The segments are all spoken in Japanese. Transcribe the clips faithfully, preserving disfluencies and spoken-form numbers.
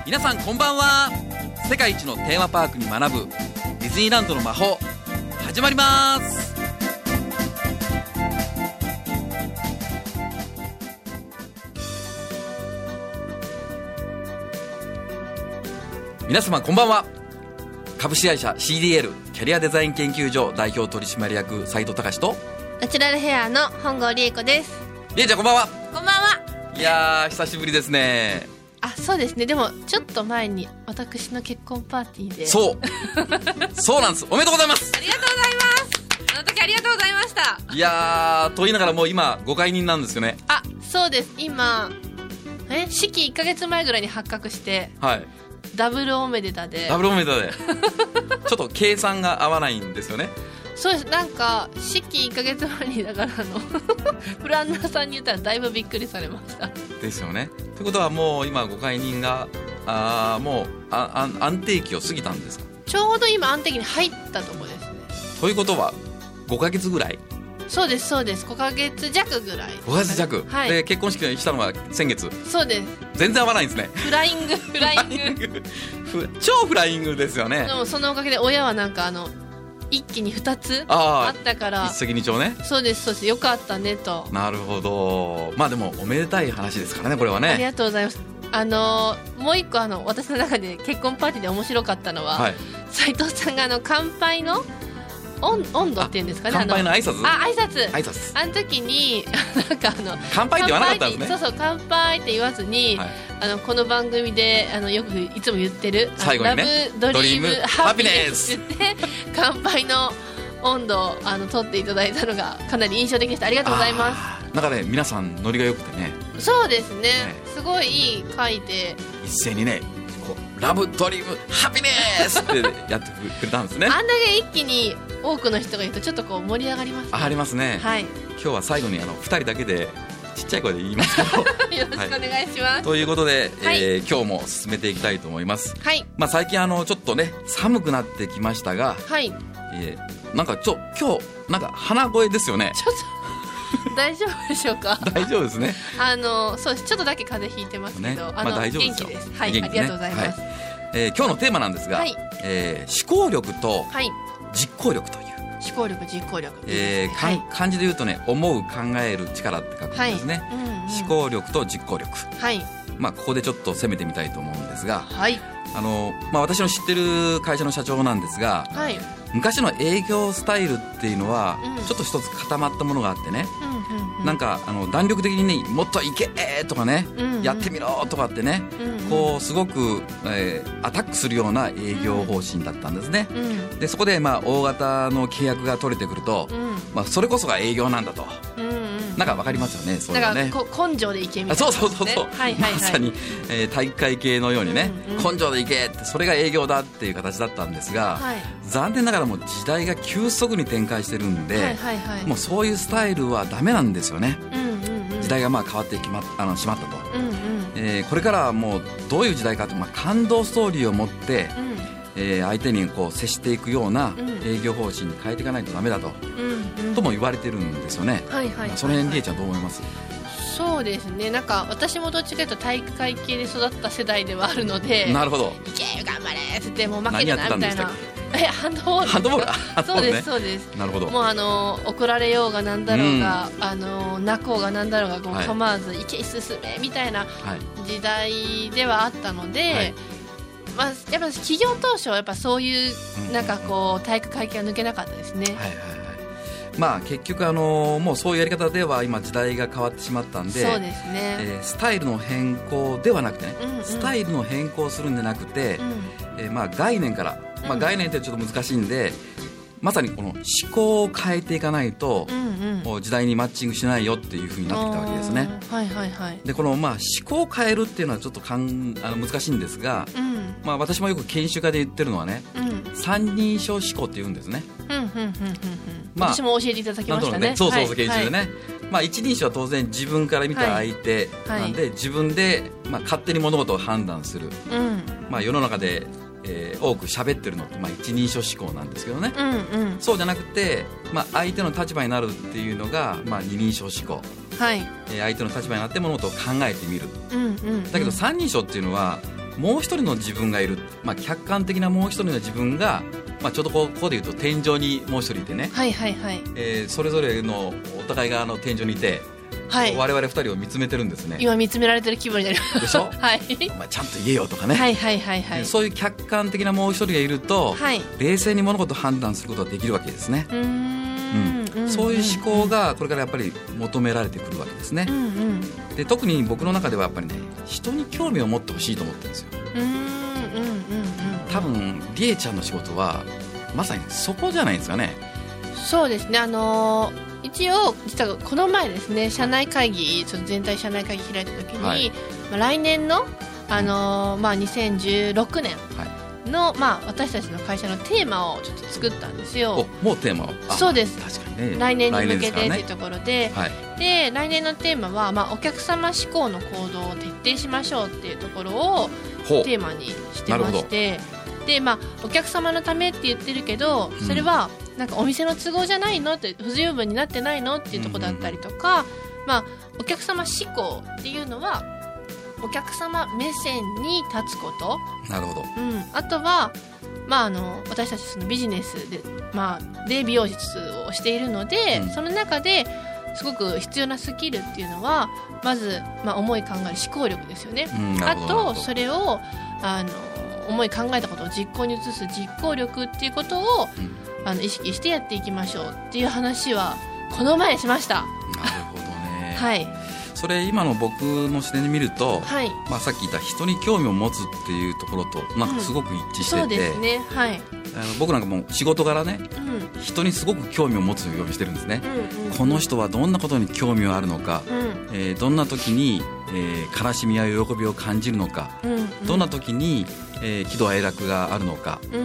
皆さんこんばんは。世界一のテーマパークに学ぶディズニーランドの魔法始まります。皆様こんばんは。株式会社 シーディーエル キャリアデザイン研究所代表取締役斉藤隆とナチュラルヘアの本郷理恵子です。 理恵ちゃんこんばんは。 こんばんは。 いやー久しぶりですね。 あ、そうですね。でもちょっと前に私の結婚パーティーでそうそうなんです。おめでとうございます。 ありがとうございます。あの時ありがとうございました。 いやーと言いながらもう今ご解任なんですよね。 あ、そうです。今え式いっかげつまえぐらいに発覚して、 はい、 ダブルおめでたでダブルおめでたでちょっと計算が合わないんですよね。 そうです。なんか式いっかげつまえにだからあのプランナーさんに言ったらだいぶびっくりされましたですよね。ということはもう今ご解任があもうああ安定期を過ぎたんですか。 ちょうど今安定期に入ったところですね。 ということはごかげつぐらい。 そうですそうです。ごかげつ弱ぐらい。 ごかげつ弱、はい、で結婚式したのは先月。 そうです。 全然合わないんですね。 フライングフライング超フライングですよね。 でもそのおかげで親はなんかあの一気にふたつあったから一石二鳥ね。 そうですそうです。よかったねと。 なるほど。まあでもおめでたい話ですからねこれはね。 ありがとうございます。あのもう一個あの私の中で結婚パーティーで面白かったのは、はい、斉藤さんがあの乾杯の温, 温度っていうんですかね。 乾杯の挨拶。 あ、挨拶。 挨拶。 あの時になんかあの乾杯って言わなかったんですね。 そうそう乾杯って言わずに、はい、あのこの番組であのよくいつも言ってる最後にねラブドリームハピネスって言って乾杯の温度をあの取っていただいたのがかなり印象的でした。ありがとうございます。 なんかね皆さんノリが良くてね。 そうですね、ねすごいいい回で一斉にねこうラブドリームハピネスってやってくれたんですね。 あんだけ一気に多くの人がいるとちょっとこう盛り上がりますね。 ありますね、はい、今日は最後にあのふたりだけでちっちゃい声で言いますけどよろしくお願いします、はい、 ということで、はい、えー、今日も進めていきたいと思います、はい。まあ、最近あのちょっとね寒くなってきましたが、はい、えー、なんかちょ今日なんか鼻声ですよね。 ちょっと大丈夫でしょうか。 大丈夫ですね。 あのそうです。ちょっとだけ風邪ひいてますけど、ね、あの、まあ、大丈夫ですよ。元気です。はい、元気ですね。ありがとうございます、はい。 えー、今日のテーマなんですが、はい、えー、思考力と実行力という、 はい、思考力実行力、 えーはい、漢字で言うとね思う考える力って書くんですね、はい、うんうん、思考力と実行力、はい、まあ、ここでちょっと攻めてみたいと思うんですが、はい、あのまあ、私の知ってる会社の社長なんですが、はい、昔の営業スタイルっていうのは、うん、ちょっと一つ固まったものがあってね、うんうんうん、なんかあの弾力的にねもっといけとかね、うんうん、やってみろとかってね、うんうん、こうすごく、えー、アタックするような営業方針だったんですね、うん、でそこで、まあ、大型の契約が取れてくると、うん、まあ、それこそが営業なんだと、うんうん、なんか分かりますよね。そういうね、 なんか根性でいけみたいな、ね、 そうそうそうそう、はいはいはい、まさに、えー、体育会系のようにね、うんうん、根性でいけってそれが営業だっていう形だったんですが、はい、残念ながらもう時代が急速に展開してるんで、はいはいはい、もうそういうスタイルはダメなんですよね、うんうんうん、時代がまあ変わってきまあのしまったと、うんうん、えー、これからはもうどういう時代かというと、まあ、感動ストーリーを持って、うん、えー、相手にこう接していくような営業方針に変えていかないとダメだと、うんうん、とも言われてるんですよね、はいはいはいはい、その辺りえちゃんどう思います？ そうですね、なんか私もどっちかというと体育会系で育った世代ではあるので、 なるほど、 いけ頑張れって言ってもう負けるなみたいな。えハンドボールハンドボールそうですそうです。 なるほど。 もうあの怒られようがなんだろうが、うん、あの泣こうがなんだろうがこう構わず、はい、いけ進めみたいな時代ではあったので、はい、まあ、やっぱ企業当初はやっぱそういうなんかこう体育会系は抜けなかったですね、はいはいはい。 まあ、結局あのもうそういうやり方では今時代が変わってしまったんで、 そうですね、 えー、スタイルの変更ではなくてね、うんうん、スタイルの変更するんじゃなくて、うん、えー、まあ概念から、まあ、概念ってちょっと難しいんで、うん、まさにこの思考を変えていかないと、うんうん、もう時代にマッチングしないよっていう風になってきたわけですね、はいはいはい、でこのまあ思考を変えるっていうのはちょっとかんあの難しいんですが、うん、まあ、私もよく研修家で言ってるのはね、うん、三人称思考って言うんですね、うんうんうんうん、 まあ、私も教えていただきましたね。 そうそうそう、研修でね、はい、まあ、一人称は当然自分から見た相手なんで、はいはい、自分で、まあ、勝手に物事を判断する、うん、まあ、世の中で、えー、多く喋ってるのって、まあ、一人称思考なんですけどね、うんうん、そうじゃなくて、まあ、相手の立場になるっていうのが、まあ、二人称思考、はい、えー、相手の立場になって物事を考えてみる、うんうんうん、だけど三人称っていうのはもう一人の自分がいる、まあ、客観的なもう一人の自分が、まあ、ちょうどこう、ここで言うと天井にもう一人いてね、 はいはいはい、 えー、それぞれのお互いがあの天井にいて、はい、我々二人を見つめてるんですね。 今見つめられてる気分になりますでしょ、 はい、 お前ちゃんと言えよとかね、 はいはいはいはい、 そういう客観的なもう一人がいると、はい、冷静に物事を判断することができるわけですね。うーん、うん、そういう思考がこれからやっぱり求められてくるわけですね、うんうん、で特に僕の中ではやっぱりね、人に興味を持ってほしいと思ってるんですよ。うーん、うんうんうん、多分りえちゃんの仕事はまさにそこじゃないですかね。 そうですね、あのー一応実はこの前ですね、社内会議、ちょっと全体社内会議開いた時に、はい、まあ、来年の、あのーまあ、にせんじゅうろくねんの、はい、まあ、私たちの会社のテーマをちょっと作ったんですよ。 お、もうテーマを。 そうです。 確かにね、 来年に向けてというところで、はい、で来年のテーマは、まあ、お客様志向の行動を徹底しましょうっていうところをテーマにしてまして、で、まあ、お客様のためって言ってるけど、それは、うん、なんかお店の都合じゃないのって、不十分になってないのっていうところだったりとか、うんうん、まあ、お客様志向っていうのはお客様目線に立つこと。 なるほど、 うん、あとは、まあ、あの私たちそのビジネスで、まあ、で美容室をしているので、うん、その中ですごく必要なスキルっていうのはまず、まあ、思い考える思考力ですよね、うん、あとそれをあの思い考えたことを実行に移す実行力っていうことを、うん、あの意識してやっていきましょうっていう話はこの前しました。 なるほどね、 はい、 それ今の僕の視点で見ると、 はい、 まあ、さっき言った人に興味を持つっていうところとなんかすごく一致してて、うん、そうですね、はい、あの僕なんかも仕事柄ね、うん、人にすごく興味を持つようにしてるんですね、うんうんうん、この人はどんなことに興味があるのか、うん、えー、どんな時に、えー、悲しみや喜びを感じるのか、うんうん、どんな時に、えー、喜怒哀楽があるのか、うんうん、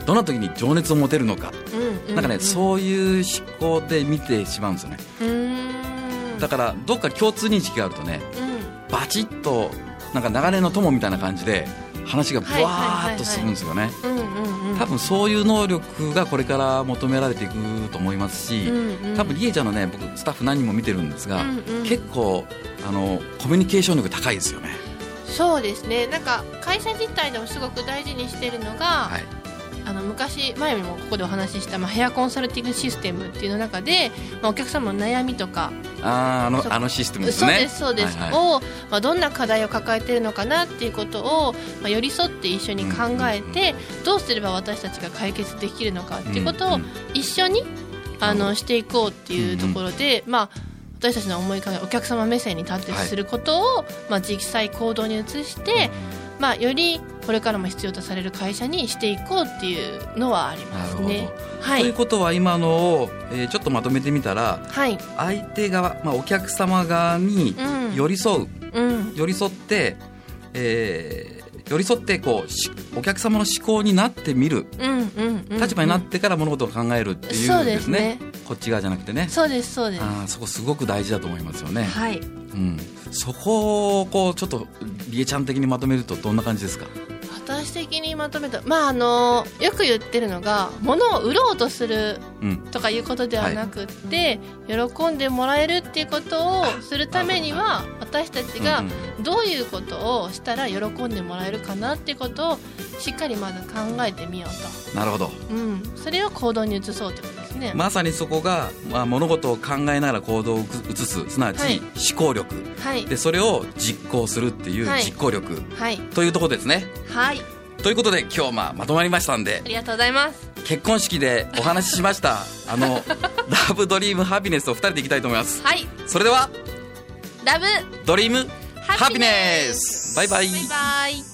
どんな時に情熱を持てるのか、うんうんうん、なんかね、そういう思考で見てしまうんですよね。うーん、だからどっか共通認識があるとね、うん、バチッとなんか流れの友みたいな感じで話がブワーッとするんですよね。多分そういう能力がこれから求められていくと思いますし、うんうん、多分りえちゃんのね、僕スタッフ何人も見てるんですが、うんうん、結構あのコミュニケーション力高いですよね。 そうですね、なんか会社自体でもすごく大事にしているのが、はい、あの昔前にもここでお話しした、まあ、ヘアコンサルティングシステムっていうの中で、まあ、お客様の悩みとか、 あ, あ, のあのシステムですね。 そうですそうです、はいはい、を、まあ、どんな課題を抱えているのかなっていうことを、まあ、寄り添って一緒に考えて、うんうんうん、どうすれば私たちが解決できるのかっていうことを一緒に、うんうん、あのしていこうっていうところで、うんうん、まあ私たちの思い考え、お客様目線に立ってすることを、はい、まあ、実際行動に移して、まあ、よりこれからも必要とされる会社にしていこうっていうのはありますね。 はい、ということは今のを、えー、ちょっとまとめてみたら、はい、相手側、まあ、お客様側に寄り添う、うん、寄り添って、えー寄り添ってこうお客様の思考になってみる、うんうんうんうん、立場になってから物事を考えるっていうんですね。そうですね、こっち側じゃなくてね。 そうですそうです。 あ、そこすごく大事だと思いますよね。 はい、 うん、そこをこうちょっとりえちゃん的にまとめるとどんな感じですか？ 私的にまとめた、まあ、あのよく言ってるのが、物を売ろうとするとかいうことではなくって、うん、はい、喜んでもらえるっていうことをするためには、私たちがどういうことをしたら喜んでもらえるかなっていうことをしっかりまず考えてみようと。 なるほど、 うん、それを行動に移そうってことですね。 まさにそこが、まあ、物事を考えながら行動を移す、すなわち、はい、思考力、はい、でそれを実行するっていう実行力、はい、というところですね。 はい、 ということで今日、まあ、まとまりましたんで、 ありがとうございます。 結婚式でお話ししましたあのラブドリームハピネスをふたりでいきたいと思います。 はい、 それではラブドリームハピネス、バイバイ。 バイバイ。